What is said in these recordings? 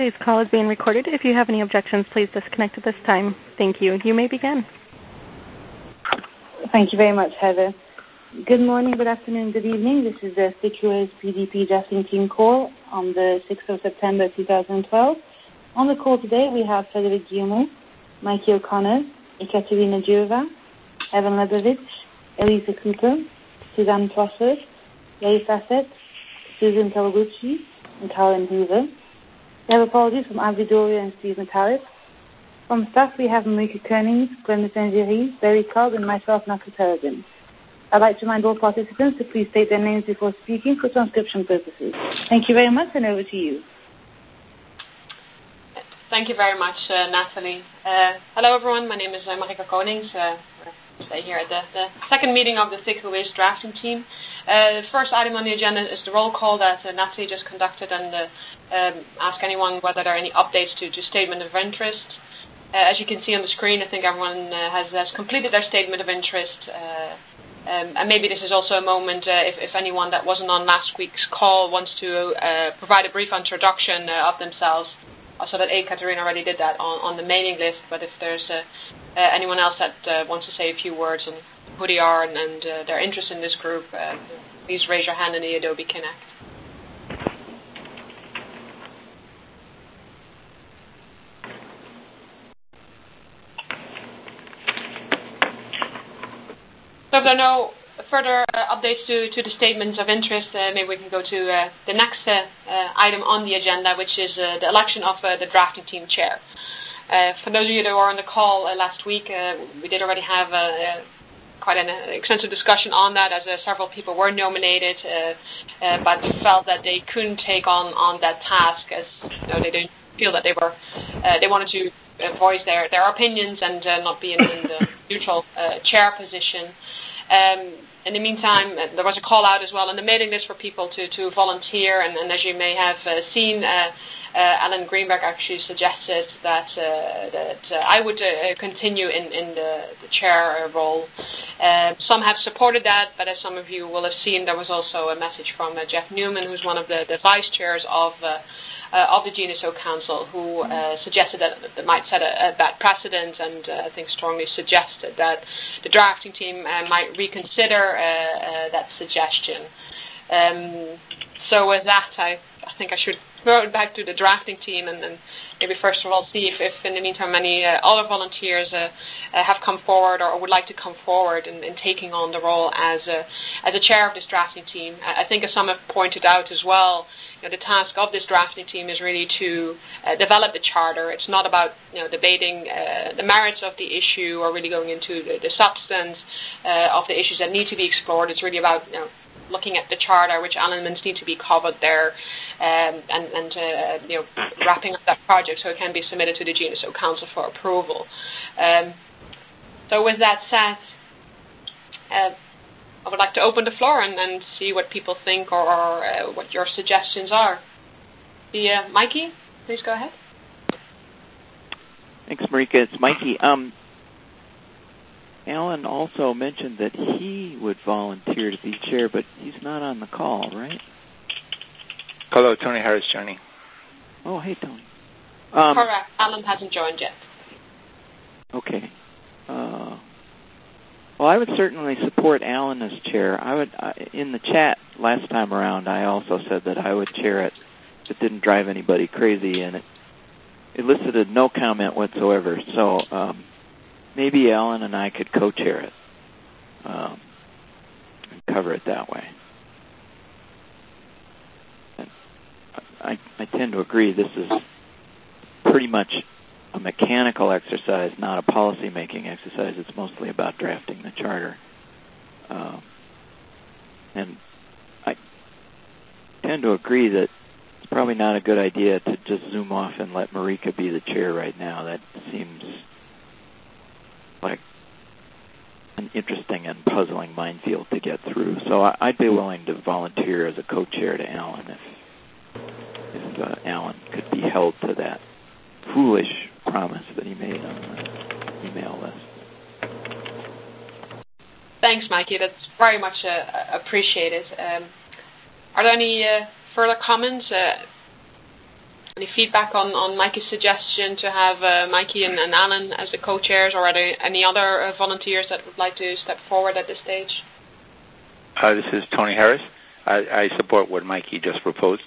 Today's call is being recorded. If you have any objections, please disconnect at this time. Thank you. You may begin. Thank you very much, Heather. Good morning, good afternoon, good evening. This is the CICUA's PDP drafting team call on the 6th of September 2012. On the call today, we have Frederick Guillemot, Mikey O'Connor, Ekaterina Djurova, Evan Lebovich, Elisa Cooper, Suzanne Prosser, Yair Fassett, Susan Kawaguchi, and Colin Hoover. We have apologies from Avi Doria and Steve Metallic. From staff, we have Marika Koenig, Brenda Sanjeri, Barry Cobb, and myself, Naka Peregrine. I'd like to remind all participants to please state their names before speaking for transcription purposes. Thank you very much, and over to you. Thank you very much, Natalie. Hello, everyone. My name is Marika Koenig. We're here at the second meeting of the CICUA's drafting team. The first item on the agenda is the roll call that Natalie just conducted, and ask anyone whether there are any updates to statement of interest. As you can see on the screen, I think everyone has completed their statement of interest. And maybe this is also a moment if anyone that wasn't on last week's call wants to provide a brief introduction of themselves. So that Katerina already did that on the mailing list, but if there's anyone else that wants to say a few words on who they are and their interest in this group, please raise your hand in the Adobe Connect. So if there are no further updates to the statements of interest, maybe we can go to the next item on the agenda, which is the election of the drafting team chair. For those of you that were on the call last week, we did already have quite an extensive discussion on that, as several people were nominated, but felt that they couldn't take on that task, as they didn't feel that they wanted to voice their opinions and not be in the neutral chair position. In the meantime, there was a call out as well on the mailing list for people to volunteer, and as you may have seen, Alan Greenberg actually suggested that I would continue in the chair role. Some have supported that, but as some of you will have seen, there was also a message from Jeff Newman, who's one of the vice chairs of the GNSO Council, who suggested that might set a bad precedent, and I think strongly suggested that the drafting team might reconsider that suggestion. So with that, I think I should throw it back to the drafting team and maybe first of all see if in the meantime any other volunteers have come forward or would like to come forward in taking on the role as a chair of this drafting team. I think as some have pointed out as well, the task of this drafting team is really to develop the charter. It's not about debating the merits of the issue or really going into the substance of the issues that need to be explored. It's really about looking at the charter, which elements need to be covered there, and wrapping up that project so it can be submitted to the GNSO Council for approval. So with that said, I would like to open the floor and see what people think or what your suggestions are. Mikey, please go ahead. Thanks, Marika. It's Mikey. Alan also mentioned that he would volunteer to be chair, but he's not on the call, right? Hello, Tony Harris, Johnny. Oh, hey, Tony. Correct. Alan hasn't joined yet. Okay. Well, I would certainly support Alan as chair. In the chat last time around, I also said that I would chair it if it didn't drive anybody crazy, and it elicited no comment whatsoever. So maybe Alan and I could co-chair it and cover it that way. And I tend to agree this is pretty much a mechanical exercise, not a policy-making exercise. It's mostly about drafting the charter. And I tend to agree that it's probably not a good idea to just zoom off and let Marika be the chair right now. That seems like an interesting and puzzling minefield to get through. So I'd be willing to volunteer as a co-chair to Alan if Alan could be held to that foolish promise that he made on the email list. Thanks, Mikey. That's very much appreciated. Are there any further comments? Any feedback on Mikey's suggestion to have Mikey and Alan as the co-chairs, or are there any other volunteers that would like to step forward at this stage? This is Tony Harris. I support what Mikey just proposed.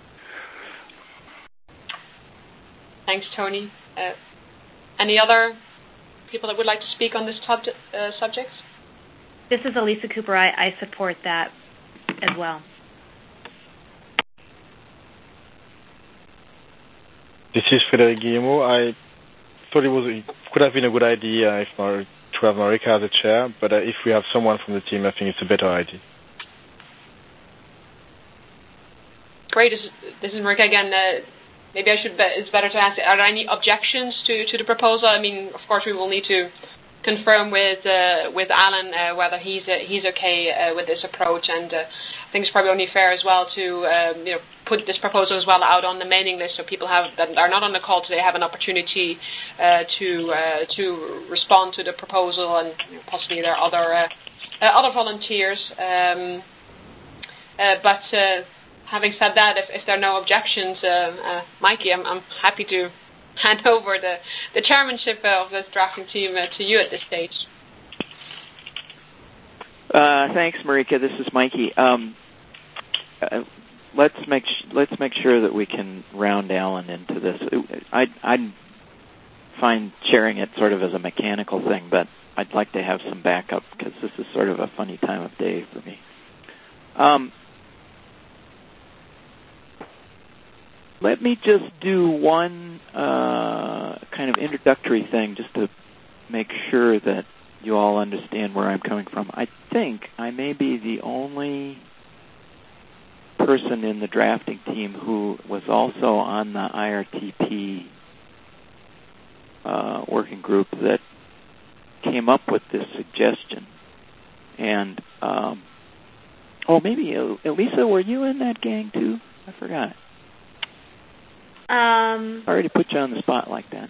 Thanks, Tony. Any other people that would like to speak on this subject? This is Elisa Cooper. I support that as well. This is Frédéric Guillemot. I thought it could have been a good idea to have Marika as a chair, but if we have someone from the team, I think it's a better idea. Great. This is Marika again. Maybe it's better to ask, are there any objections to the proposal? I mean, of course, we will need to confirm with Alan whether he's okay with this approach, and I think it's probably only fair as well to put this proposal as well out on the mailing list, so people that are not on the call today have an opportunity to respond to the proposal, and possibly there are other volunteers. But having said that, if there are no objections, Mikey, I'm happy to hand over the chairmanship of this drafting team to you at this stage. Thanks, Marika. This is Mikey. Let's make sure that we can round Alan into this. I'd find sharing it sort of as a mechanical thing, but I'd like to have some backup because this is sort of a funny time of day for me. Let me just do one kind of introductory thing just to make sure that you all understand where I'm coming from. I think I may be the only person in the drafting team who was also on the IRTP working group that came up with this suggestion. And, maybe, Elisa, were you in that gang too? I forgot. Sorry to put you on the spot like that.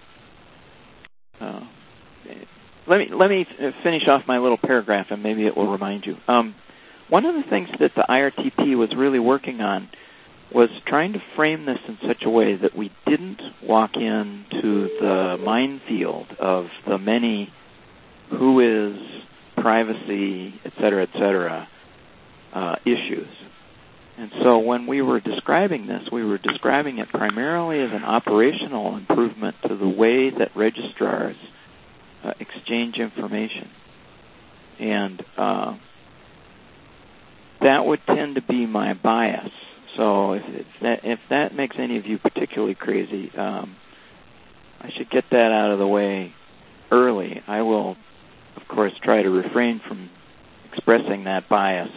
Let me finish off my little paragraph, and maybe it will remind you. One of the things that the IRTP was really working on was trying to frame this in such a way that we didn't walk into the minefield of the many who is, privacy, et cetera, issues. And so when we were describing this, we were describing it primarily as an operational improvement to the way that registrars exchange information. And that would tend to be my bias. So if that makes any of you particularly crazy, I should get that out of the way early. I will, of course, try to refrain from expressing that bias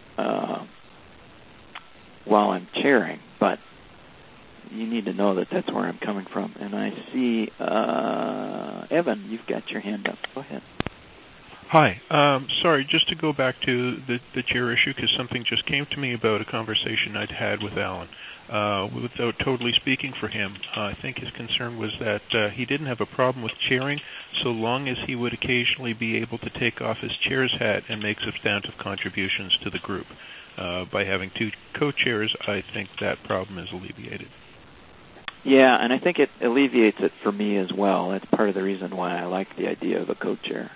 while I'm chairing, but you need to know that that's where I'm coming from. And I see, Evan, you've got your hand up. Go ahead. Hi. Sorry, just to go back to the chair issue, because something just came to me about a conversation I'd had with Alan. Without totally speaking for him, I think his concern was that he didn't have a problem with chairing so long as he would occasionally be able to take off his chair's hat and make substantive contributions to the group. By having two co-chairs, I think that problem is alleviated. Yeah, and I think it alleviates it for me as well. That's part of the reason why I like the idea of a co-chair.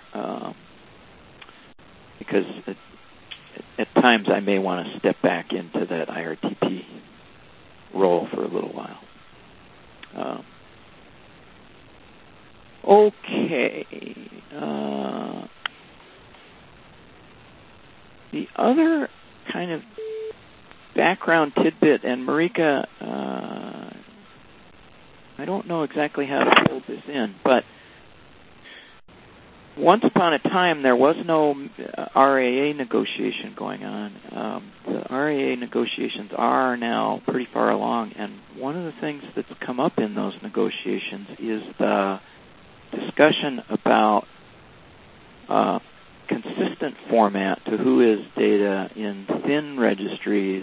Because at times I may want to step back into that IRTP role for a little while. Okay. The other kind of background tidbit, and Marika, I don't know exactly how to build this in, but once upon a time there was no RAA negotiation going on. The RAA negotiations are now pretty far along, and one of the things that's come up in those negotiations is the discussion about consistent format to WHOIS data in thin registries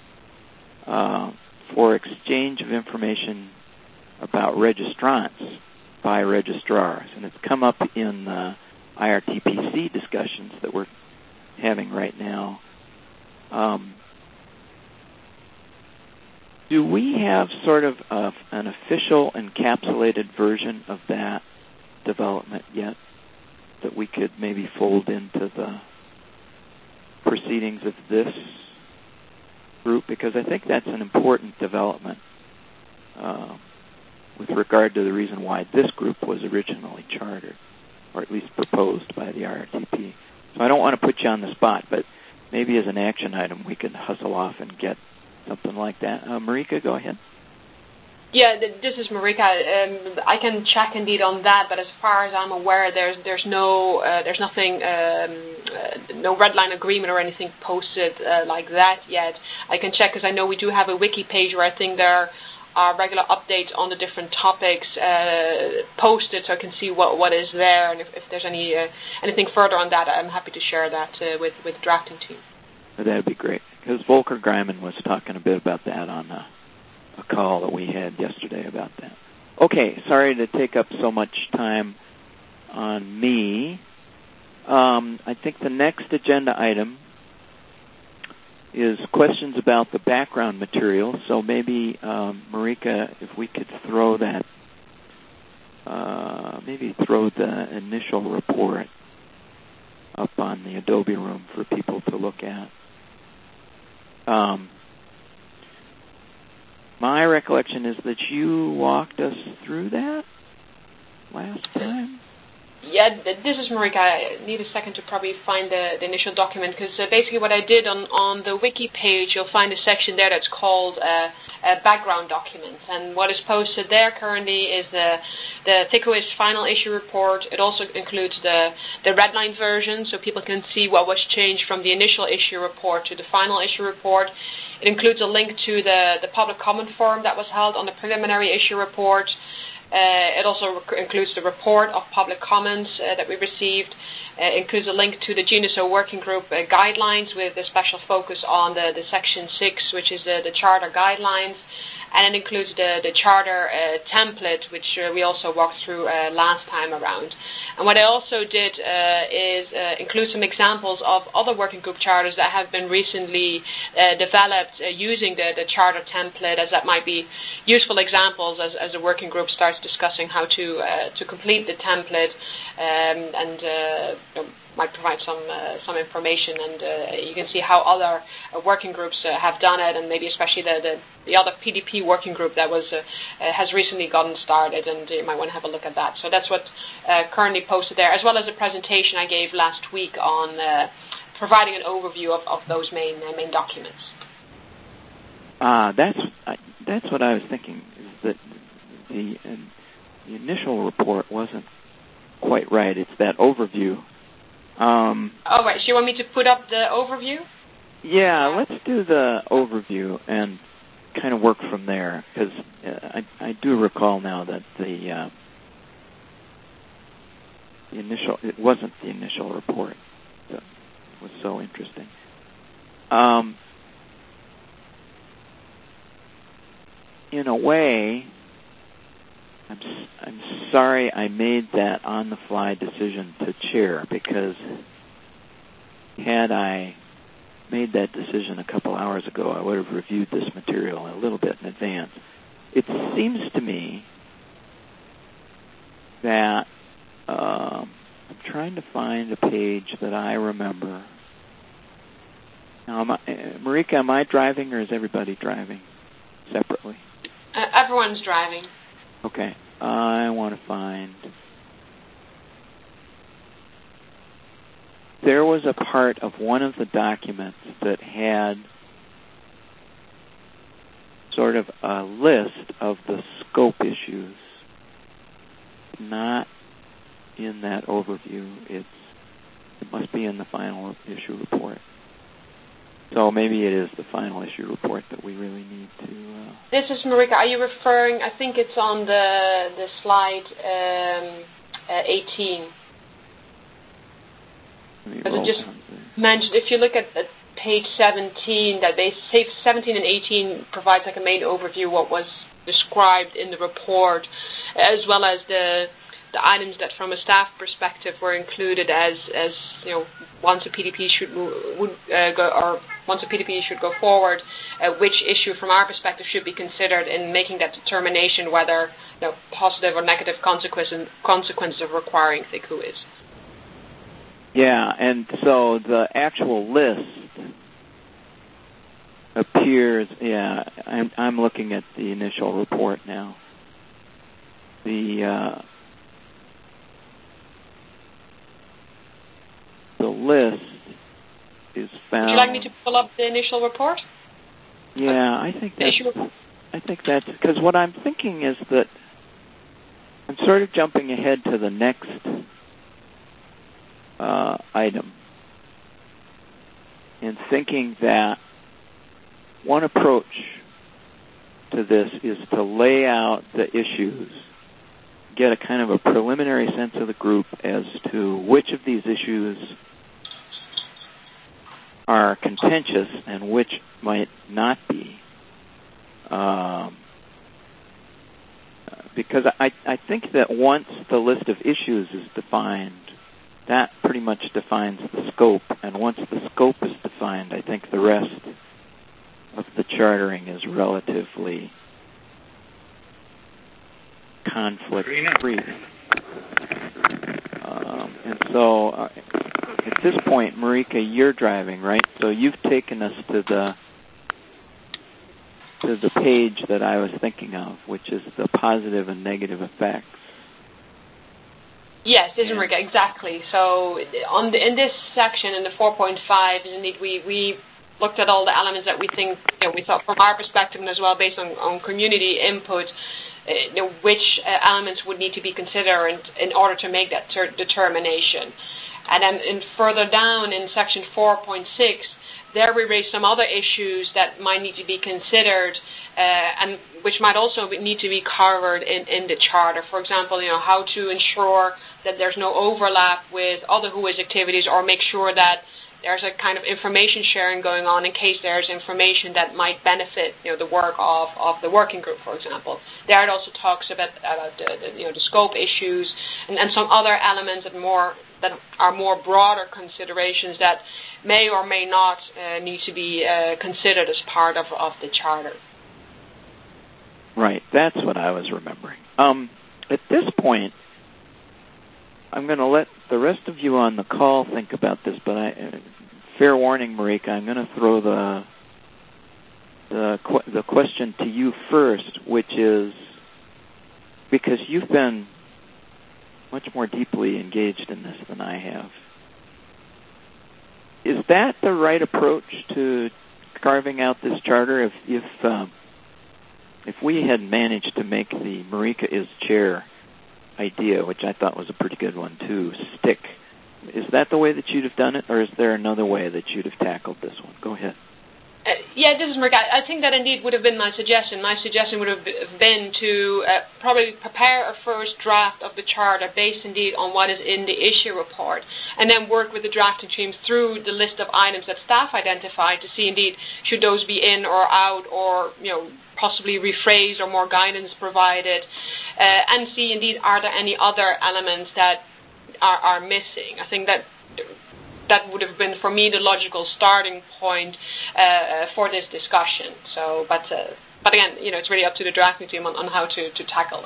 for exchange of information about registrants by registrars. And it's come up in the IRTPC discussions that we're having right now. Do we have sort of an official encapsulated version of that development yet that we could maybe fold into the proceedings of this group? Because I think that's an important development with regard to the reason why this group was originally chartered, or at least proposed by the RRTP. So I don't want to put you on the spot, but maybe as an action item we could hustle off and get something like that. Marika, go ahead. Yeah, this is Marika. I can check indeed on that, but as far as I'm aware, there's nothing, no red line agreement or anything posted like that yet. I can check because I know we do have a wiki page where I think there are regular updates on the different topics posted, so I can see what is there, and if there's anything further on that, I'm happy to share that with the drafting team. That'd be great, because Volker Greiman was talking a bit about that on a call that we had yesterday about that. Okay, sorry to take up so much time on me. I think the next agenda item is questions about the background material. So maybe, Marika, if we could throw that, throw the initial report up on the Adobe Room for people to look at. My recollection is that you walked us through that last time. Yeah, this is Marika. I need a second to probably find the initial document, because basically what I did on the wiki page, you'll find a section there that's called background documents, and what is posted there currently is the TICOIS final issue report. It also includes the redline version, so people can see what was changed from the initial issue report to the final issue report. It includes a link to the public comment forum that was held on the preliminary issue report. It also includes the report of public comments that we received. It includes a link to the GNSO working group guidelines with a special focus on the Section 6, which is the Charter guidelines. And it includes the Charter template, which we also walked through last time around. And what I also did is include some examples of other working group charters that have been recently developed using the Charter template, as that might be useful examples as the working group starts discussing how to complete the template, and might provide some information, and you can see how other working groups have done it, and maybe especially the other PDP working group that has recently gotten started, and you might want to have a look at that. So that's what's currently posted there, as well as a presentation I gave last week on providing an overview of those main documents. That's what I was thinking, is that the initial report wasn't quite right. It's that overview. Right, so you want me to put up the overview? Yeah, let's do the overview and kind of work from there, because I do recall now that the initial, it wasn't the initial report that was so interesting. In a way, I'm sorry I made that on-the-fly decision to chair, because had I made that decision a couple hours ago, I would have reviewed this material a little bit in advance. It seems to me that I'm trying to find a page that I remember. Now, Marika, am I driving, or is everybody driving separately? Everyone's driving. Okay, I want to find... There was a part of one of the documents that had sort of a list of the scope issues, not in that overview. It must be in the final issue report. So maybe it is the final issue report that we really need to... This is Marika. Are you referring, I think it's on the slide 18. Because it just mentioned, if you look at page 17, that they say 17 and 18 provides like a main overview of what was described in the report, as well as the the items that from a staff perspective were included as once a PDP should go forward, which issue from our perspective should be considered in making that determination whether positive or negative consequences of requiring THCU is. Yeah, and so the actual list appears. Yeah, I'm looking at the initial report now. The list is found. Would you like me to pull up the initial report? Yeah, I think that's because what I'm thinking is that I'm sort of jumping ahead to the next item and thinking that one approach to this is to lay out the issues, get a kind of a preliminary sense of the group as to which of these issues are contentious and which might not be. Because I think that once the list of issues is defined, that pretty much defines the scope. And once the scope is defined, I think the rest of the chartering is relatively conflict-free. And so at this point, Marika, you're driving, right? So you've taken us to the page that I was thinking of, which is the positive and negative effects. Yes, Marika, exactly. So in this section, in the 4.5, indeed, we looked at all the elements that we think, we thought from our perspective and as well based on community input, which elements would need to be considered in order to make that determination. And then further down in section 4.6, there we raised some other issues that might need to be considered and which might also need to be covered in the charter. For example, how to ensure that there's no overlap with other WHOIS activities, or make sure that there's a kind of information sharing going on in case there's information that might benefit, the work of the working group, for example. There it also talks about the scope issues and some other elements that are more broader considerations that may or may not need to be considered as part of the charter. Right, that's what I was remembering. At this point, I'm going to let the rest of you on the call think about this, but fair warning, Marika, I'm going to throw the question to you first, which is, because you've been much more deeply engaged in this than I have, is that the right approach to carving out this charter? If we had managed to make the Marika is chair idea, which I thought was a pretty good one too, stick, is that the way that you'd have done it, or is there another way that you'd have tackled this one? Go ahead. Yeah, this is Marika. I think that indeed would have been my suggestion. My suggestion would have been to probably prepare a first draft of the charter based indeed on what is in the issue report, and then work with the drafting team through the list of items that staff identified to see indeed should those be in or out, or possibly rephrased or more guidance provided, and see indeed are there any other elements that are missing. I think that would have been for me the logical starting point for this discussion. So, but again, it's really up to the drafting team on how to tackle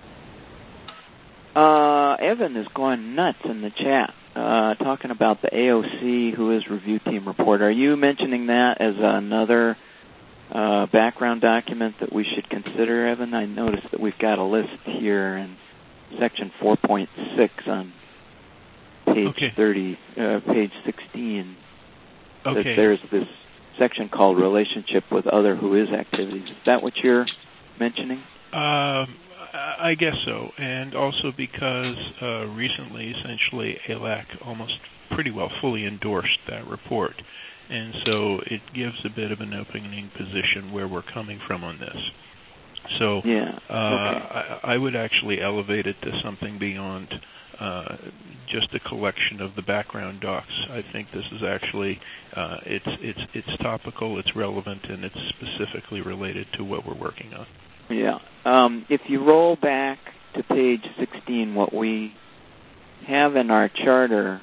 that. Evan is going nuts in the chat, talking about the AOC WHOIS review team report. Are you mentioning that as another background document that we should consider, Evan? I noticed that we've got a list here in section 4.6 on page 30, page 16. That there's this section called relationship with other WHOIS activities. Is that what you're mentioning? I guess so, and also because recently, essentially, ALAC almost pretty well fully endorsed that report. And so it gives a bit of an opening position where we're coming from on this. So I would actually elevate it to something beyond just a collection of the background docs. I think this is actually it's topical, it's relevant, and it's specifically related to what we're working on. Yeah. If you roll back to page 16, what we have in our charter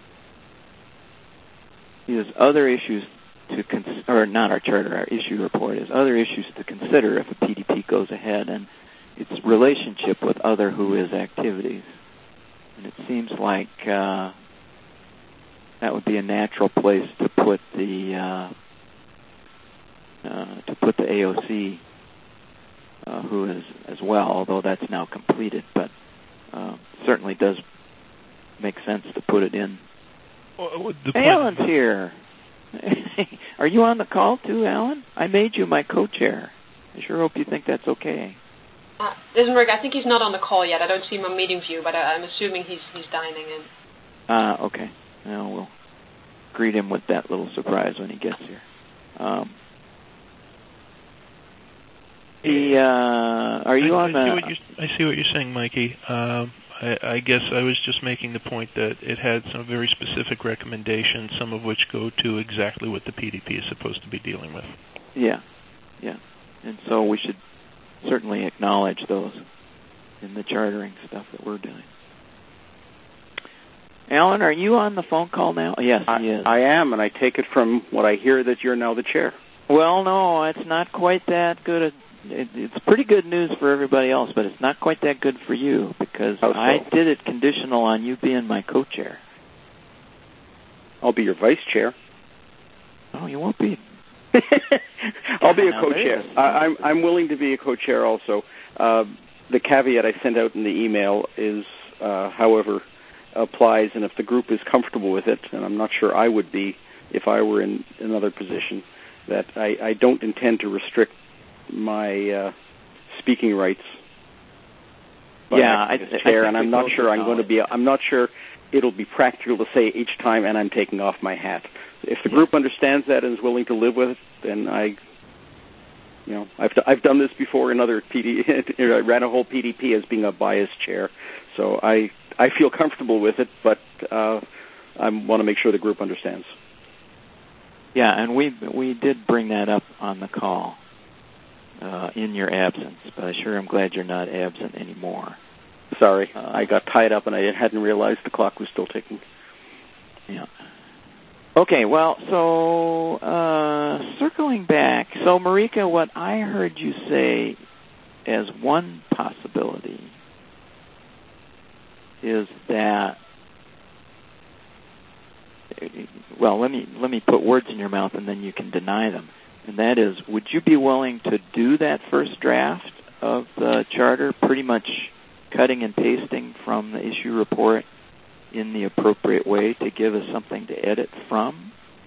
is other issues to or not our charter, our issue report is other issues to consider if a PDP goes ahead, and its relationship with other WHOIS activities. And it seems like that would be a natural place to put the AOC WHOIS as well, although that's now completed, but certainly does make sense to put it in. Alan's here. Are you on the call too, Alan? I made you my co-chair. I sure hope you think that's okay. Rick, I think he's not on the call yet. I don't see him on meeting view, but I'm assuming he's dining in. Okay. Well, we'll greet him with that little surprise when he gets here. Are you on the... I see what you're saying, Mikey. I guess I was just making the point that it had some very specific recommendations, some of which go to exactly what the PDP is supposed to be dealing with. Yeah. And so we should certainly acknowledge those in the chartering stuff that we're doing. Alan, are you on the phone call now? Yes, he is. I am, and I take it from what I hear that you're now the chair. Well, no, it's not quite that good. It's pretty good news for everybody else, but it's not quite that good for you, because I did it conditional on you being my co-chair. I'll be your vice chair. Oh, you won't be. I'll be a co-chair. I'm willing to be a co-chair also. The caveat I sent out in the email is, however, applies, and if the group is comfortable with it, and I'm not sure I would be if I were in another position, that I don't intend to restrict my speaking rights. Yeah, as chair, and I'm not sure I'm not sure it'll be practical to say each time, and I'm taking off my hat. If the group understands that and is willing to live with it, then I've done this before in other I ran a whole PDP as being a biased chair, so I feel comfortable with it, but I want to make sure the group understands. Yeah, and we did bring that up on the call in your absence, but I sure am glad you're not absent anymore. Sorry, I got tied up and I hadn't realized the clock was still ticking. Yeah. Okay, well, so circling back, so Marika, what I heard you say as one possibility is that, well, let me put words in your mouth and then you can deny them. And that is, would you be willing to do that first draft of the charter, pretty much cutting and pasting from the issue report in the appropriate way to give us something to edit from?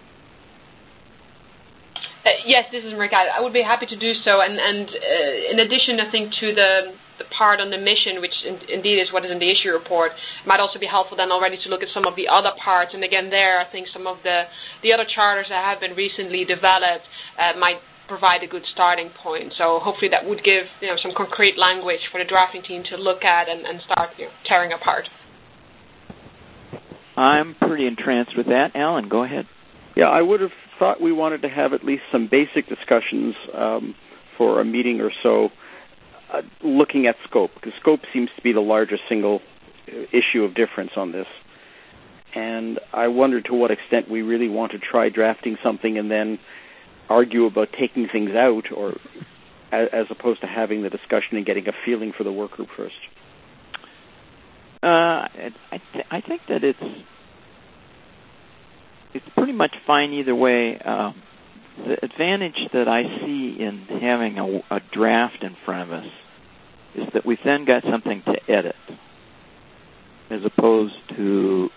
Yes, this is Rick. I would be happy to do so. And in addition, I think, to the part on the mission, which indeed is what is in the issue report, it might also be helpful then already to look at some of the other parts. And again, there, I think some of the other charters that have been recently developed might provide a good starting point. So hopefully that would give some concrete language for the drafting team to look at and start tearing apart. I'm pretty entranced with that. Alan, go ahead. Yeah, I would have thought we wanted to have at least some basic discussions for a meeting or so, looking at scope, because scope seems to be the largest single issue of difference on this. And I wonder to what extent we really want to try drafting something and then argue about taking things out, or as opposed to having the discussion and getting a feeling for the work group first. I think that it's pretty much fine either way. The advantage that I see in having a draft in front of us is that we've then got something to edit, as opposed to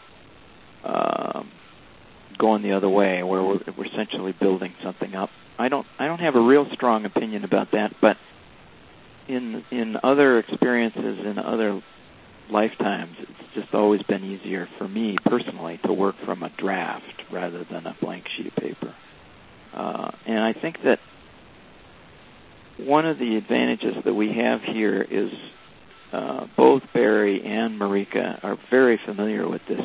going the other way, where we're essentially building something up. I don't have a real strong opinion about that, but in other experiences, in other lifetimes, it's just always been easier for me personally to work from a draft rather than a blank sheet of paper. And I think that one of the advantages that we have here is both Barry and Marika are very familiar with this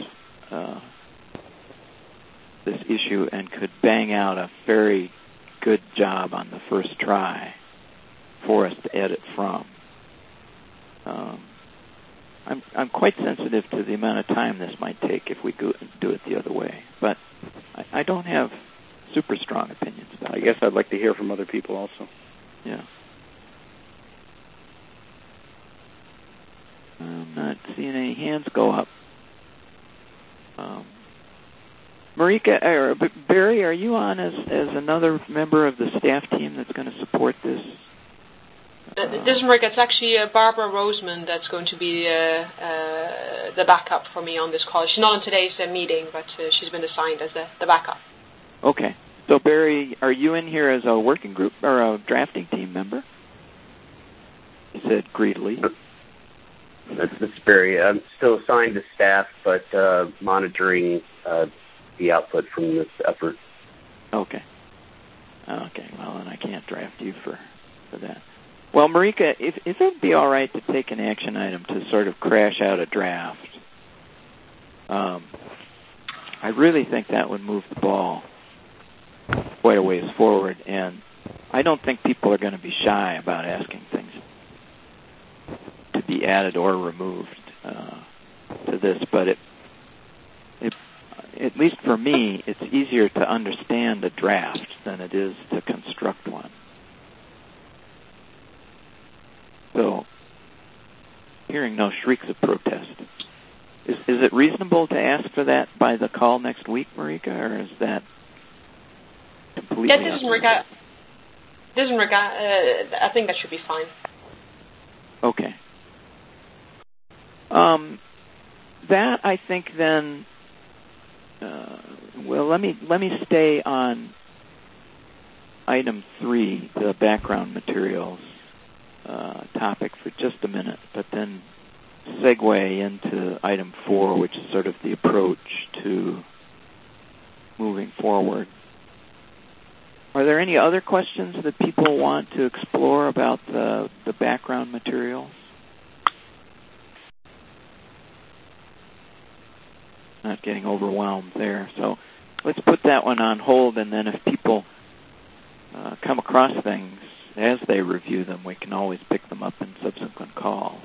issue and could bang out a very good job on the first try for us to edit from. I'm quite sensitive to the amount of time this might take if we do it the other way. But I don't have super strong opinions about it. I guess I'd like to hear from other people also. Yeah. I'm not seeing any hands go up. Marika, Barry, are you on as another member of the staff team that's going to support this? This is Marika. It's actually Barbara Roseman that's going to be the backup for me on this call. She's not on today's meeting, but she's been assigned as the backup. Okay. So, Barry, are you in here as a working group or a drafting team member? He said greedily. This is Barry. I'm still assigned to staff, but monitoring the output from this effort. Okay. Well, then I can't draft you for that. Well, Marika, if it would be all right to take an action item to sort of crash out a draft, I really think that would move the ball quite a ways forward, and I don't think people are going to be shy about asking things to be added or removed to this, but at least for me, it's easier to understand a draft than it is to construct one. So, hearing no shrieks of protest. Is it reasonable to ask for that by the call next week, Marika, or is that completely... Yeah, this is Marika. I think that should be fine. Okay. That, I think, then... well, let me stay on item 3, the background materials topic for just a minute, but then segue into item 4, which is sort of the approach to moving forward. Are there any other questions that people want to explore about the background materials? Not getting overwhelmed there. So let's put that one on hold, and then if people come across things as they review them, we can always pick them up in subsequent calls.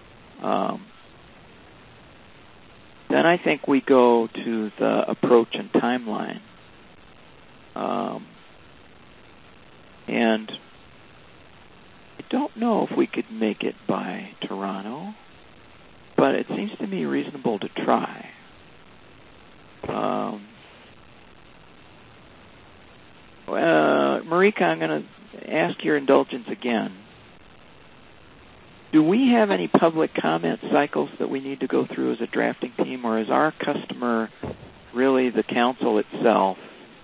Then I think we go to the approach and timeline. And I don't know if we could make it by Toronto, but it seems to me reasonable to try. Marika, I'm going to ask your indulgence again. Do we have any public comment cycles that we need to go through as a drafting team, or is our customer really the council itself?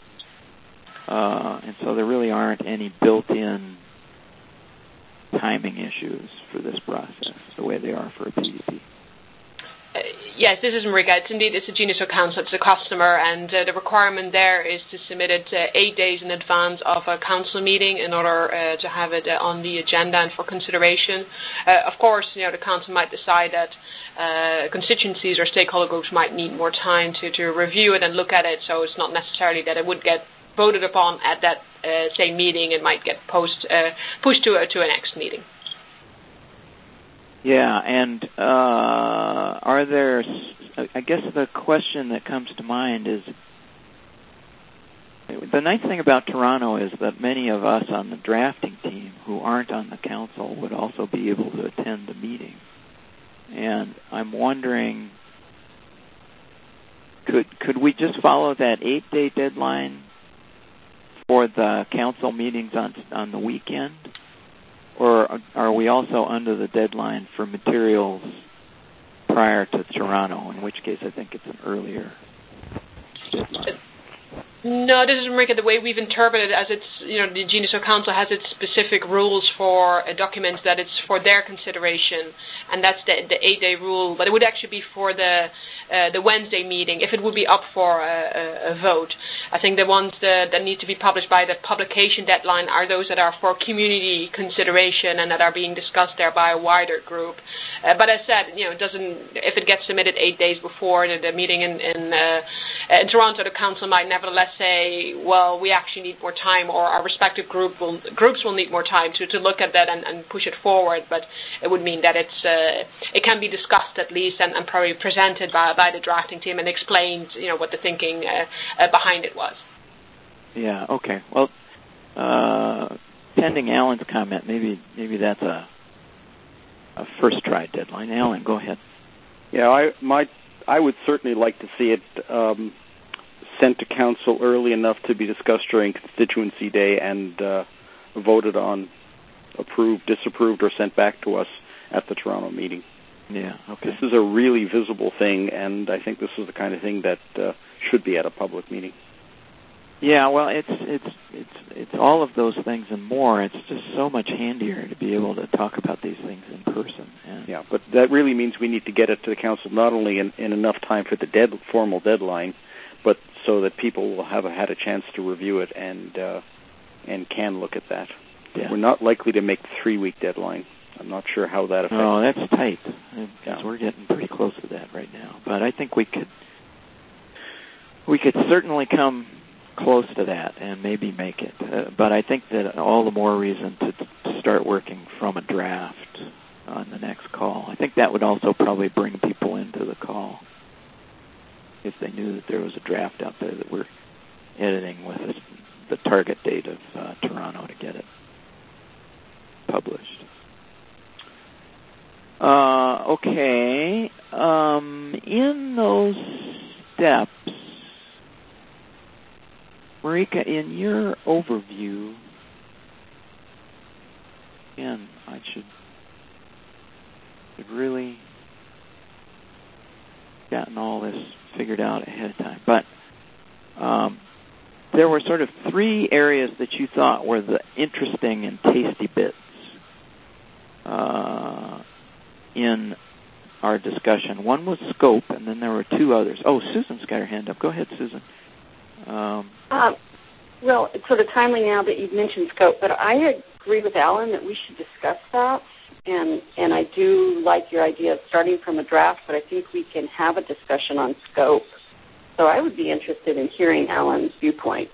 And so there really aren't any built-in timing issues for this process, the way they are for a PDP. Yes, this is Marika. It's a Genus Council. It's a customer, and the requirement there is to submit it 8 days in advance of a council meeting in order to have it on the agenda and for consideration. Of course, the council might decide that constituencies or stakeholder groups might need more time to review it and look at it, so it's not necessarily that it would get voted upon at that same meeting. It might get pushed to a next meeting. Yeah, and are there, I guess the question that comes to mind is, the nice thing about Toronto is that many of us on the drafting team who aren't on the council would also be able to attend the meeting. And I'm wondering, could we just follow that 8-day deadline for the council meetings on the weekend? Or are we also under the deadline for materials prior to Toronto, in which case I think it's an earlier deadline? No, this is, Marika, the way we've interpreted it as it's, the Genus Council has its specific rules for documents that it's for their consideration, and that's the 8-day rule, but it would actually be for the Wednesday meeting if it would be up for a vote. I think the ones that need to be published by the publication deadline are those that are for community consideration and that are being discussed there by a wider group. But as said, if it gets submitted 8 days before the meeting in in Toronto, the council might nevertheless say, well, we actually need more time, or our respective groups will need more time to look at that and push it forward. But it would mean that it can be discussed at least and probably presented by the drafting team and explained, what the thinking behind it was. Yeah. Okay. Well, pending Alan's comment, maybe that's a first try deadline. Alan, go ahead. Yeah, I would certainly like to see it sent to council early enough to be discussed during constituency day and voted on, approved, disapproved, or sent back to us at the Toronto meeting. Yeah. Okay. This is a really visible thing, and I think this is the kind of thing that should be at a public meeting. Yeah, well, it's all of those things and more. It's just so much handier to be able to talk about these things in person. Yeah, but that really means we need to get it to the council not only in enough time for the formal deadline, but so that people will have had a chance to review it and can look at that. Yeah. We're not likely to make the 3-week deadline. I'm not sure how that affects. Oh, that's tight. Because we're getting pretty close to that right now. But I think we could certainly come close to that and maybe make it. But I think that all the more reason to start working from a draft on the next call. I think that would also probably bring people into the call if they knew that there was a draft out there that we're editing with the target date of Toronto to get it published. Okay. In those steps, Marika, in your overview, again, I should really gotten all this figured out ahead of time. But there were sort of 3 areas that you thought were the interesting and tasty bits in our discussion. One was scope, and then there were 2 others. Oh, Susan's got her hand up. Go ahead, Susan. Well, it's sort of timely now that you've mentioned scope, but I agree with Alan that we should discuss that, and I do like your idea of starting from a draft, but I think we can have a discussion on scope. So I would be interested in hearing Alan's viewpoint.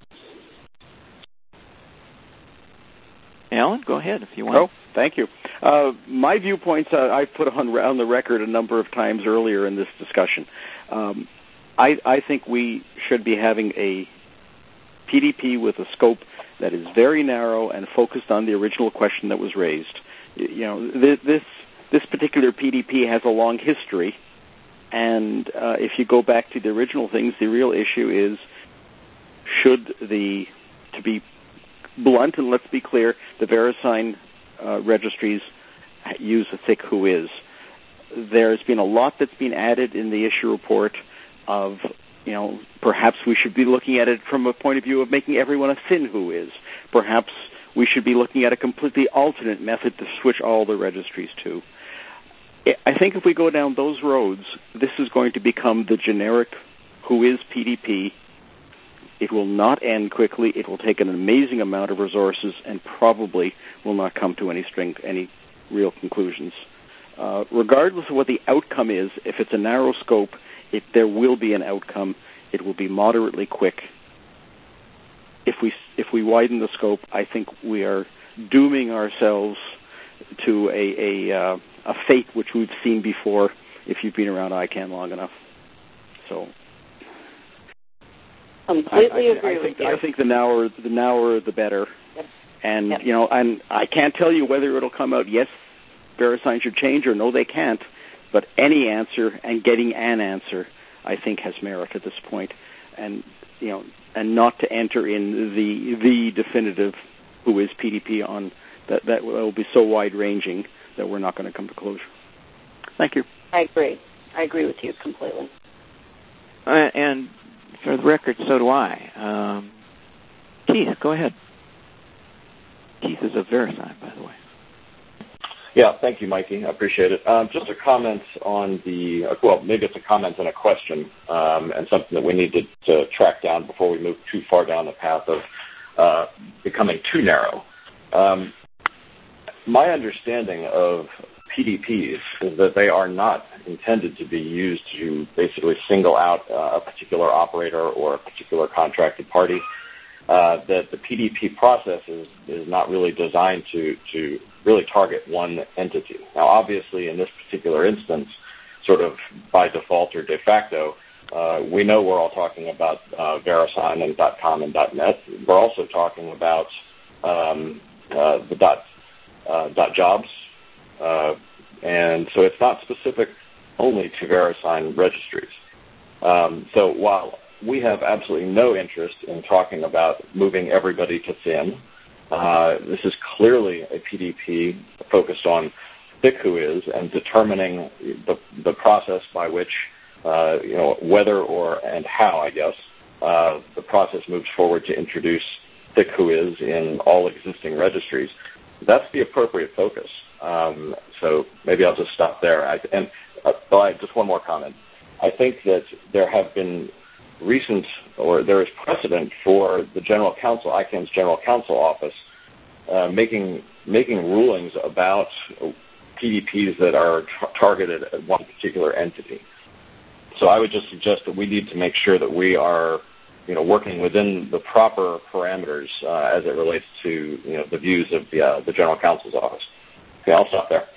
Alan, go ahead if you want. Oh, thank you. My viewpoints I've put on the record a number of times earlier in this discussion. I think we should be having a PDP with a scope that is very narrow and focused on the original question that was raised. This particular PDP has a long history, and if you go back to the original things, the real issue is to be blunt and let's be clear, the VeriSign registries use a thick whois. There's been a lot that's been added in the issue report of, perhaps we should be looking at it from a point of view of making everyone a thin whois. Perhaps we should be looking at a completely alternate method to switch all the registries to. I think if we go down those roads, this is going to become the generic whois PDP. It will not end quickly. It will take an amazing amount of resources and probably will not come to any real conclusions. Regardless of what the outcome is, if it's a narrow scope, there will be an outcome. It will be moderately quick. If we widen the scope, I think we are dooming ourselves to a fate which we've seen before if you've been around ICANN long enough. So completely agree with you. I think the narrower the better. Yep. And and I can't tell you whether it'll come out yes, VeriSign should change, or no, they can't. But any answer and getting an answer, I think, has merit at this point, and not to enter in the definitive whois PDP on that will be so wide ranging that we're not going to come to closure. Thank you. I agree with you completely. And for the record, so do I. Keith, go ahead. Keith is a VeriSign, by the way. Yeah, thank you, Mikey. I appreciate it. Just a comment on maybe it's a comment and a question, and something that we need to track down before we move too far down the path of becoming too narrow. My understanding of PDPs is that they are not intended to be used to basically single out a particular operator or a particular contracted party. That the PDP process is not really designed to really target one entity. Now, obviously, in this particular instance, sort of by default or de facto, we know we're all talking about VeriSign and .com and .net. We're also talking about the .jobs, and so it's not specific only to VeriSign registries. So while we have absolutely no interest in talking about moving everybody to thin, this is clearly a PDP focused on ThickWhois and determining the process by which, whether and how, I guess, the process moves forward to introduce ThickWhois in all existing registries. That's the appropriate focus. So maybe I'll just stop there. Just one more comment. I think that there have been there is precedent for the General Counsel, ICANN's General Counsel Office, making rulings about PDPs that are targeted at one particular entity. So I would just suggest that we need to make sure that we are, working within the proper parameters as it relates to, the views of the General Counsel's Office. Okay, I'll stop there.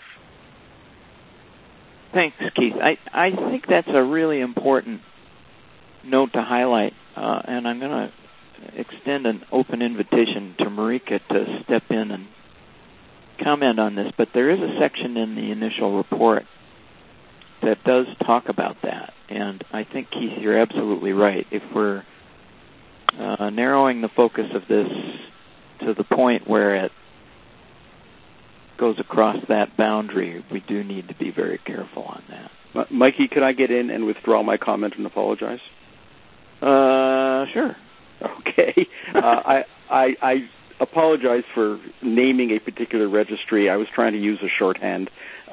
Thanks, Keith. I think that's a really important note to highlight, and I'm going to extend an open invitation to Marika to step in and comment on this, but there is a section in the initial report that does talk about that, and I think, Keith, you're absolutely right. If we're narrowing the focus of this to the point where it goes across that boundary, we do need to be very careful on that. Mikey, could I get in and withdraw my comment and apologize? Sure. Okay. I apologize for naming a particular registry. I was trying to use a shorthand.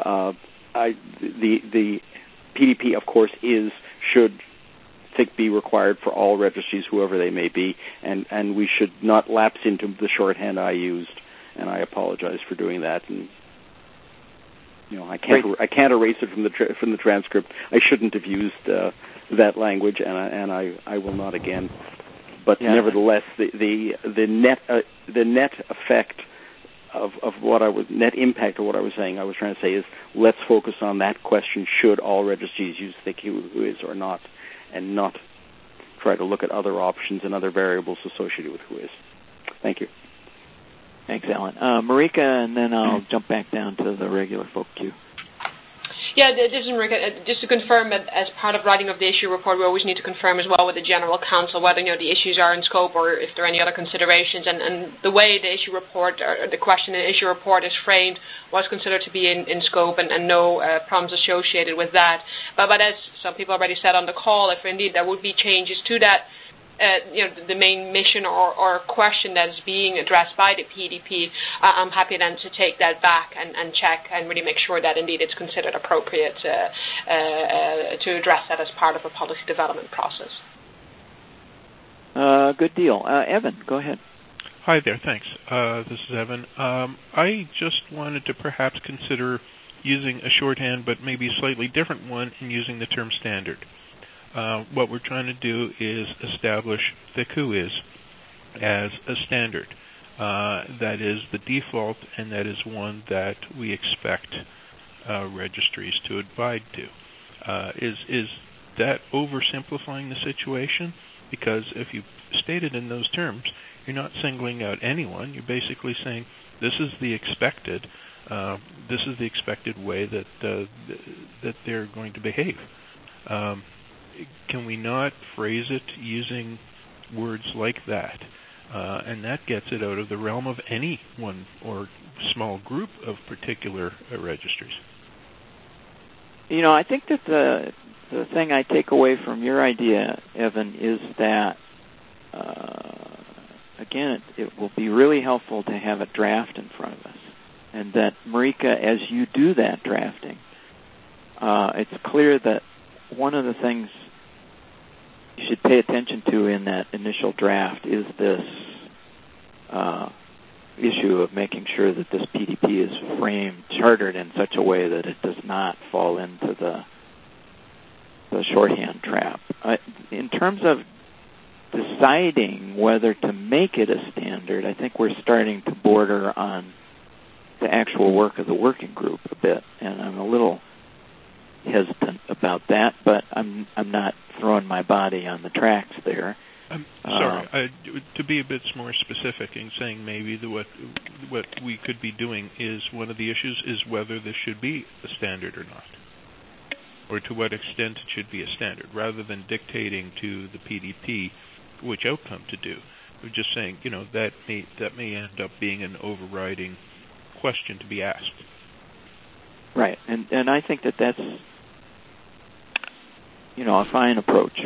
The PDP, of course, should be required for all registries, whoever they may be, and we should not lapse into the shorthand I used. And I apologize for doing that. And I can't erase it from the transcript. I shouldn't have used that language, and I will not again. But nevertheless, the net effect of what net impact of what I was saying, I was trying to say is, let's focus on that question: should all registries use ThickWhois or not, and not try to look at other options and other variables associated with Whois. Thank you. Thanks, Alan. Marika, and then I'll jump back down to the regular folk queue. Yeah, this is Marika. Just to confirm that as part of writing of the issue report, we always need to confirm as well with the General Counsel whether the issues are in scope or if there are any other considerations. And the way the issue report or the question in the issue report is framed was considered to be in scope and no problems associated with that. But as some people already said on the call, if indeed there would be changes to that, the main mission or question that is being addressed by the PDP, I'm happy then to take that back and check and really make sure that indeed it's considered appropriate to address that as part of a policy development process. Good deal. Evan, go ahead. Hi there, thanks. This is Evan. I just wanted to perhaps consider using a shorthand but maybe a slightly different one in using the term standard. What we're trying to do is establish ThickWhois as a standard. That is the default, and that is one that we expect registries to abide to. Is that oversimplifying the situation? Because if you state it in those terms, you're not singling out anyone. You're basically saying this is the expected way that they're going to behave. Can we not phrase it using words like that? And that gets it out of the realm of any one or small group of particular registries. I think that the thing I take away from your idea, Evan, is that, again, it will be really helpful to have a draft in front of us. And that, Marika, as you do that drafting, it's clear that one of the things you should pay attention to in that initial draft is this issue of making sure that this PDP is chartered in such a way that it does not fall into the the shorthand trap. In terms of deciding whether to make it a standard, I think we're starting to border on the actual work of the working group a bit, and I'm a little hesitant about that, but I'm not throwing my body on the tracks there. I'm sorry, to be a bit more specific in saying maybe what we could be doing is one of the issues is whether this should be a standard or not, or to what extent it should be a standard, rather than dictating to the PDP which outcome to do. We're just saying, that may end up being an overriding question to be asked. Right, and I think that's a fine approach.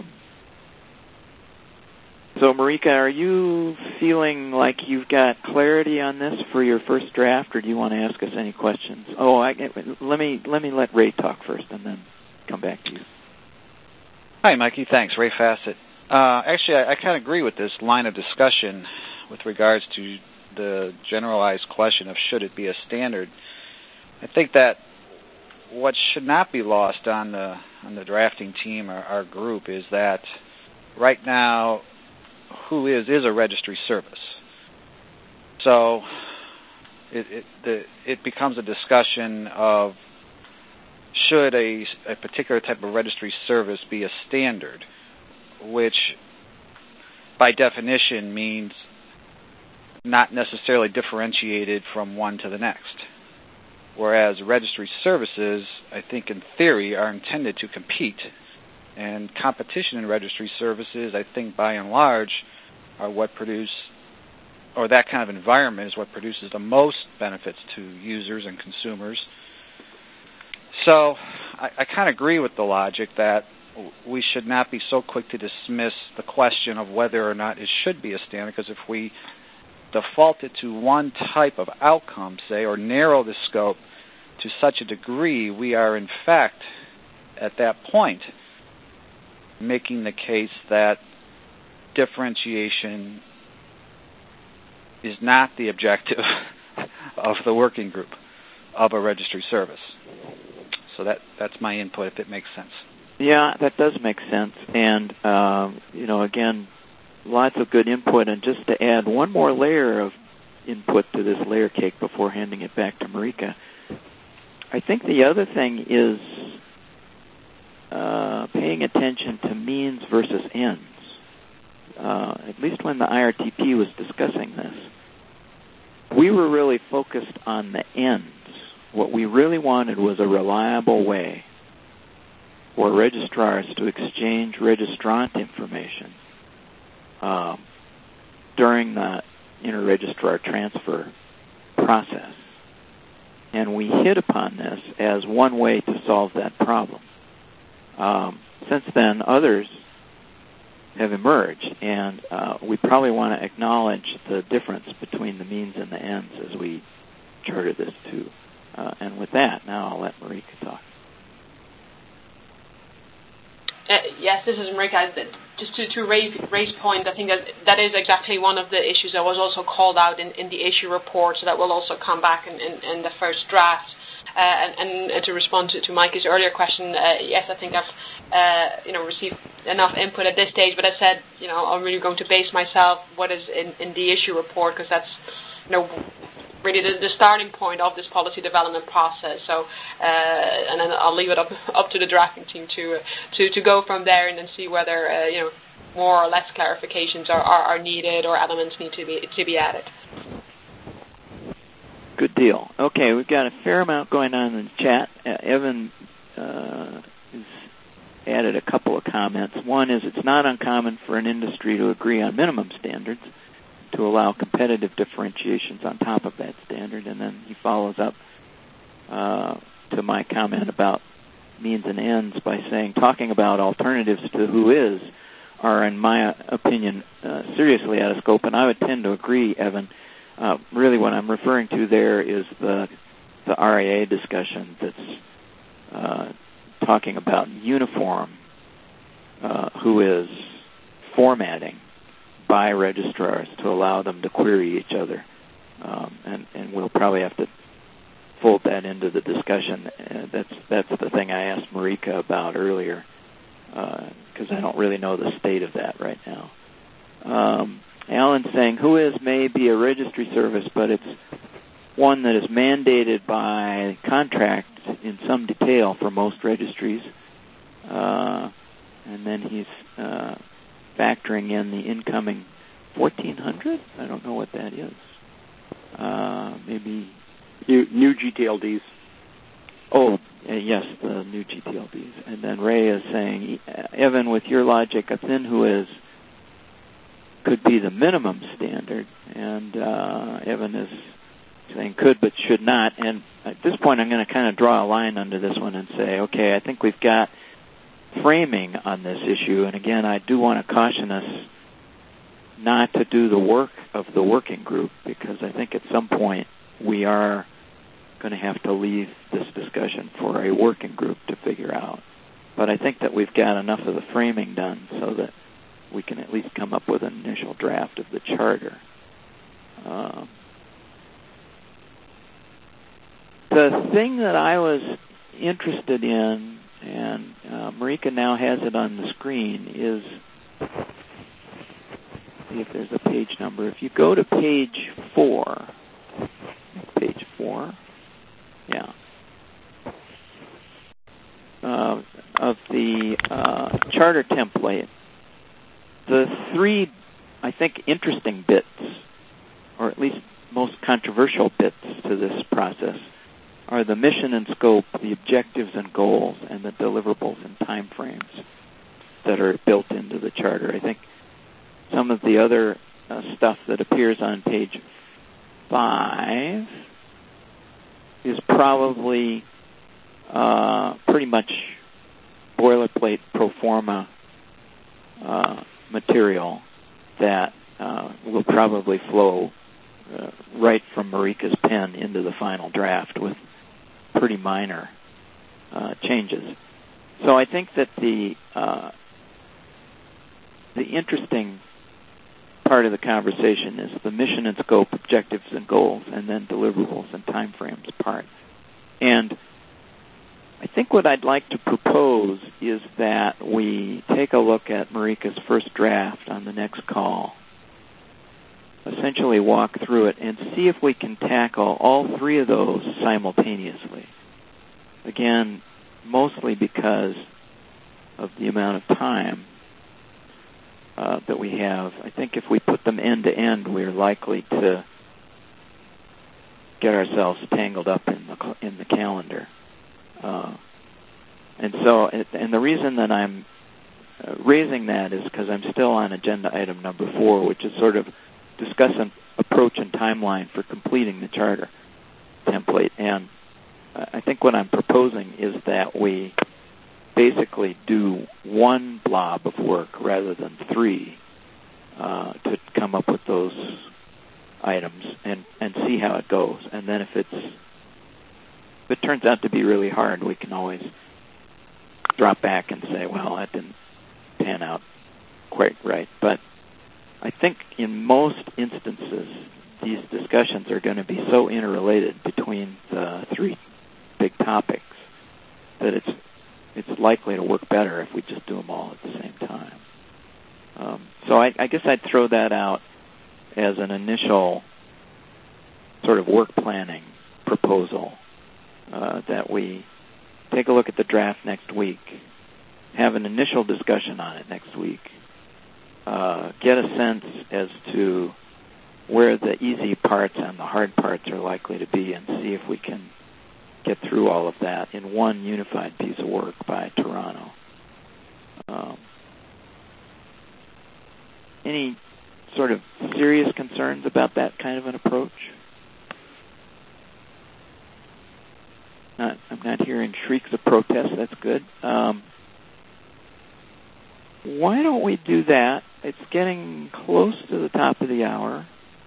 So, Marika, are you feeling like you've got clarity on this for your first draft, or do you want to ask us any questions? Let me let Ray talk first, and then come back to you. Hi, Mikey. Thanks. Ray Fassett. Actually, I kind of agree with this line of discussion with regards to the generalized question of should it be a standard. I think that what should not be lost on the drafting team or our group is that right now, who is a registry service. So it becomes a discussion of should a particular type of registry service be a standard, which by definition means not necessarily differentiated from one to the next. Whereas registry services, I think in theory, are intended to compete. And competition in registry services, I think by and large, are what produce, or that kind of environment is what produces the most benefits to users and consumers. So I kind of agree with the logic that we should not be so quick to dismiss the question of whether or not it should be a standard, because if we default it to one type of outcome, say, or narrow the scope to such a degree, we are in fact, at that point, making the case that differentiation is not the objective of the working group of a registry service. So that's my input, if it makes sense. Yeah, that does make sense. And, again, lots of good input. And just to add one more layer of input to this layer cake before handing it back to Marika, I think the other thing is paying attention to means versus ends. At least when the IRTP was discussing this, we were really focused on the ends. What we really wanted was a reliable way for registrars to exchange registrant information during the inter-registrar transfer process. And we hit upon this as one way to solve that problem. Since then, others have emerged, and we probably want to acknowledge the difference between the means and the ends as we charter this too. And with that, now I'll let Marika talk. Yes, this is Marika. Just to Ray's point, I think that is exactly one of the issues that was also called out in the issue report, so that will also come back in the first draft. And to respond to Mikey's earlier question, yes, I think I've received enough input at this stage, but I said, I'm really going to base myself what is in the issue report, because that's, really the starting point of this policy development process. So, and then I'll leave it up to the drafting team to go from there and then see whether more or less clarifications are needed or elements need to be added. Good deal. Okay, we've got a fair amount going on in the chat. Evan has added a couple of comments. One is it's not uncommon for an industry to agree on minimum standards to allow competitive differentiations on top of that standard. And then he follows up to my comment about means and ends by saying talking about alternatives to who is are, in my opinion, seriously out of scope. And I would tend to agree, Evan. Really what I'm referring to there is the RAA discussion that's talking about uniform who is formatting by registrars to allow them to query each other. And we'll probably have to fold that into the discussion. That's the thing I asked Marika about earlier because I don't really know the state of that right now. Alan's saying WHOIS may be a registry service, but it's one that is mandated by contract in some detail for most registries. And then he's factoring in the incoming 1,400? I don't know what that is. Maybe new GTLDs. Oh, yes, the new GTLDs. And then Ray is saying, Evan, with your logic, a thin WHOIS could be the minimum standard. And Evan is saying could but should not. And at this point, I'm going to kind of draw a line under this one and say, okay, I think we've got framing on this issue. And again, I do want to caution us not to do the work of the working group, because I think at some point we are going to have to leave this discussion for a working group to figure out. But I think that we've got enough of the framing done so that we can at least come up with an initial draft of the charter. The thing that I was interested in, and Marika now has it on the screen, is, see if there's a page number. If you go to page 4, yeah, of the charter template, the three, I think, interesting bits, or at least most controversial bits to this process, are the mission and scope, the objectives and goals, and the deliverables and timeframes that are built into the charter. I think some of the other stuff that appears on page 5 is probably pretty much boilerplate pro forma material that will probably flow right from Marika's pen into the final draft with pretty minor changes. So I think that the interesting part of the conversation is the mission and scope, objectives and goals, and then deliverables and timeframes part. And I think what I'd like to propose is that we take a look at Marika's first draft on the next call, essentially walk through it, and see if we can tackle all three of those simultaneously. Again, mostly because of the amount of time that we have. I think if we put them end to end, we're likely to get ourselves tangled up in the calendar. And the reason that I'm raising that is because I'm still on agenda item number 4, which is sort of discuss an approach and timeline for completing the charter template. And I think what I'm proposing is that we basically do one blob of work rather than 3 to come up with those items and see how it goes. And then if it turns out to be really hard, we can always drop back and say, well, that didn't pan out quite right. But I think in most instances, these discussions are going to be so interrelated between the 3 big topics that it's likely to work better if we just do them all at the same time. So I guess I'd throw that out as an initial sort of work planning proposal, that we take a look at the draft next week, have an initial discussion on it next week, get a sense as to where the easy parts and the hard parts are likely to be, and see if we can get through all of that in one unified piece of work by Toronto. Any sort of serious concerns about that kind of an approach? I'm not hearing shrieks of protest. That's good. Why don't we do that? It's getting close to the top of the hour.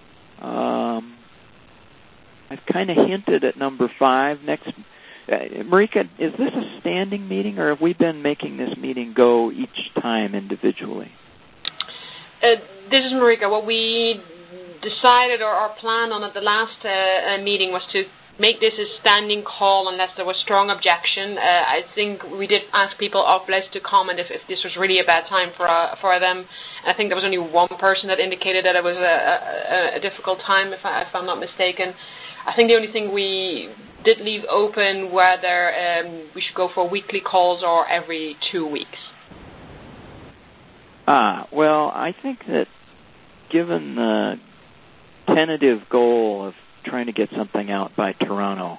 I've kind of hinted at number 5. Next, Marika, is this a standing meeting, or have we been making this meeting go each time individually? This is Marika. What we decided, or our plan on at the last meeting, was to make this a standing call unless there was strong objection. I think we did ask people off list to comment if this was really a bad time for them. I think there was only one person that indicated that it was a difficult time, if I'm not mistaken. I think the only thing we did leave open whether we should go for weekly calls or every 2 weeks. Well, I think that given the tentative goal of trying to get something out by Toronto,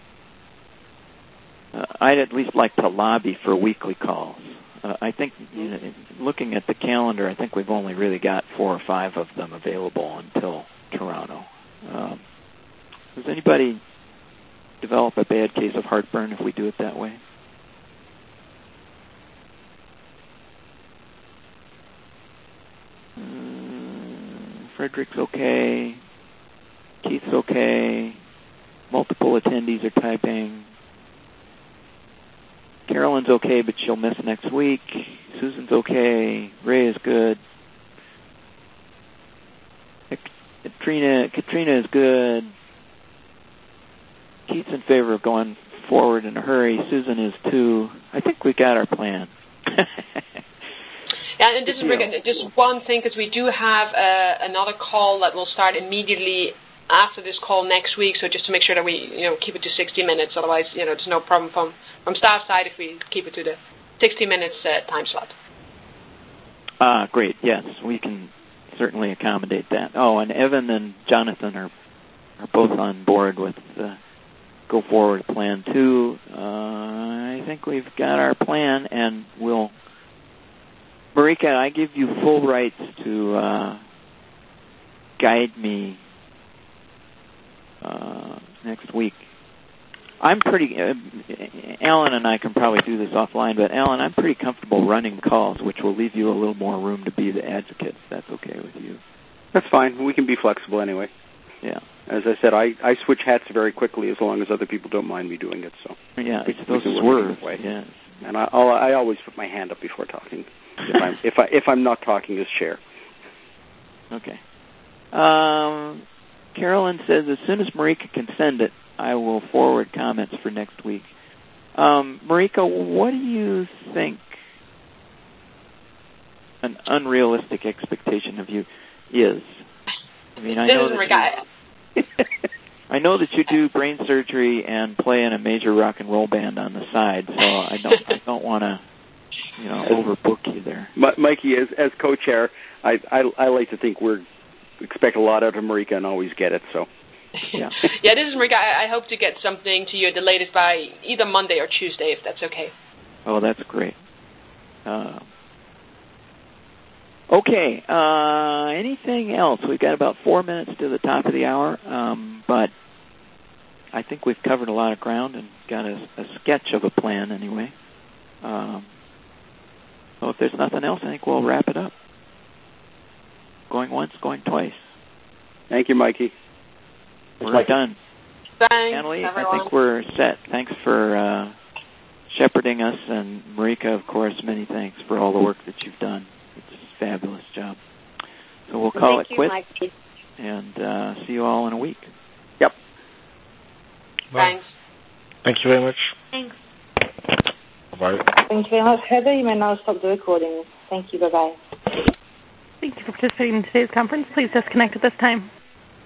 I'd at least like to lobby for weekly calls. I think, looking at the calendar, I think we've only really got 4 or 5 of them available until Toronto. Does anybody develop a bad case of heartburn if we do it that way? Frederick's okay. Keith's okay. Multiple attendees are typing. Carolyn's okay, but she'll miss next week. Susan's okay. Ray is good. Katrina is good. Keith's in favor of going forward in a hurry. Susan is too. I think we got our plan. Yeah, and this is just one thing, because we do have another call that will start immediately after this call next week. So just to make sure that we keep it to 60 minutes. Otherwise, there's no problem from staff side if we keep it to the 60 minutes time slot. Great. Yes, we can certainly accommodate that. Oh, and Evan and Jonathan are both on board with go forward plan 2. I think we've got our plan, and we'll. Marika, I give you full rights to guide me next week. I'm pretty. Alan and I can probably do this offline, but Alan, I'm pretty comfortable running calls, which will leave you a little more room to be the advocate. If that's okay with you. That's fine. We can be flexible anyway. Yeah. As I said, I switch hats very quickly as long as other people don't mind me doing it. So yeah, it's those swerves. Yeah. And I always put my hand up before talking. if I'm not talking as chair. Okay. Carolyn says as soon as Marika can send it, I will forward comments for next week. Marika, what do you think an unrealistic expectation of you is? I mean, I know that you do brain surgery and play in a major rock and roll band on the side, so I don't want to overbook you there. Mikey, as co-chair, I like to think we expect a lot out of Marika and always get it. So yeah, this is Marika. I hope to get something to you the latest by either Monday or Tuesday, if that's okay. Oh, that's great. Okay. Anything else? We've got about 4 minutes to the top of the hour, but I think we've covered a lot of ground and got a sketch of a plan anyway. So if there's nothing else, I think we'll wrap it up. Going once, going twice. Thank you, Mikey. We're done. Thanks, Annalie, everyone. I think we're set. Thanks for shepherding us, and Marika, of course, many thanks for all the work that you've done. It's a fabulous job. So we'll call it quits, Mikey. and see you all in a week. Yep. Thanks. Thank you very much. Thanks. Bye. Thank you very much, Heather. You may now stop the recording. Thank you. Bye-bye. Thank you for participating in today's conference. Please disconnect at this time.